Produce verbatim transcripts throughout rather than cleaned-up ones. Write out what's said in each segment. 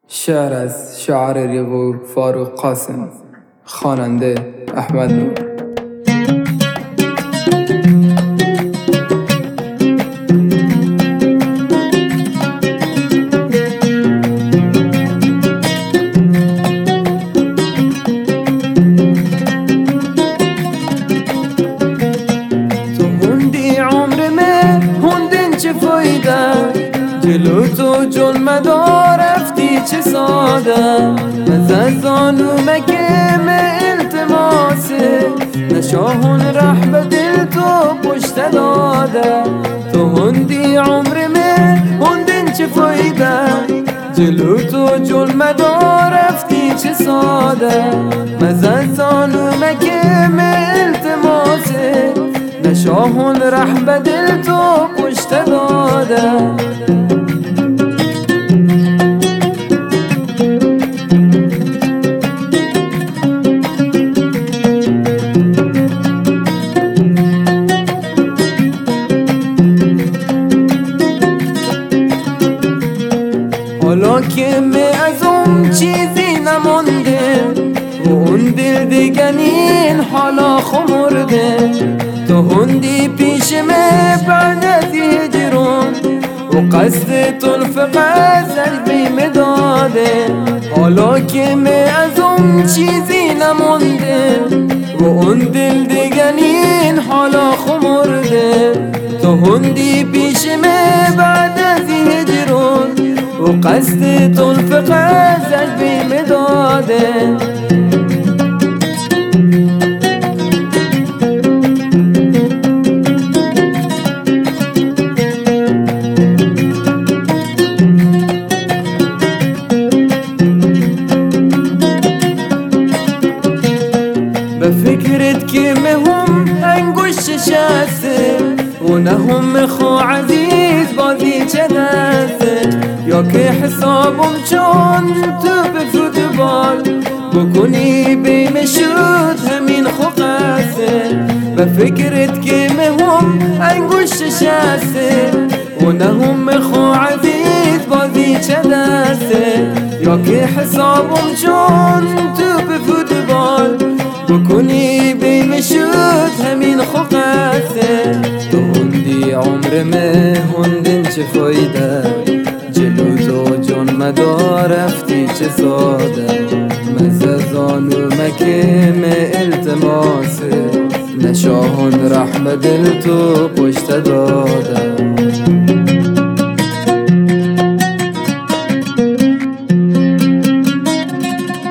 شعر از شاعر ریگو فاروق قاسم، خواننده احمد نور. جلو تو جون مدار رفتی چه ساده مثل زانو مکم التماسه نشاهون رح به دل تو پشت داده تو هندی عمر من هندن چه فایده جلو تو جون مدار رفتی چه ساده مثل زانو مکم التماسه نشاهون رح به دل تو پشت داده حالا که می از اون چیزی نمونده و اون دل دیگنین حالا خمرده تو هندی پیش می بعد از هجرون و قصد طلف غزل بیم داده حالا که می از اون چیزی نمونده و اون دل دیگنین حالا خمرده تو هندی پیش می بعد از هجرون و قصد طلف غزل بیم داده به فکرت که مهم انگوش شسته و نه هم خو عزیز بازی چه دسته یا که حسابم چون تو به فوتبال بکنی بیم شد همین خو قسته به فکرت که مهم انگوش شسته و نه هم خو عزیز بازی چه دسته یا که حسابم چون تو به فوتبال بکنی بیم شد همین خو قسته تو هندی عمر مه هندن چه فایده جلو تو جون مدار رفتی چه ساده مزه زانو مکم التماسه نشاهون رحم دل تو پشت داده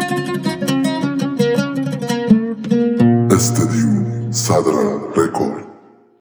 استديو صدر ريكورد.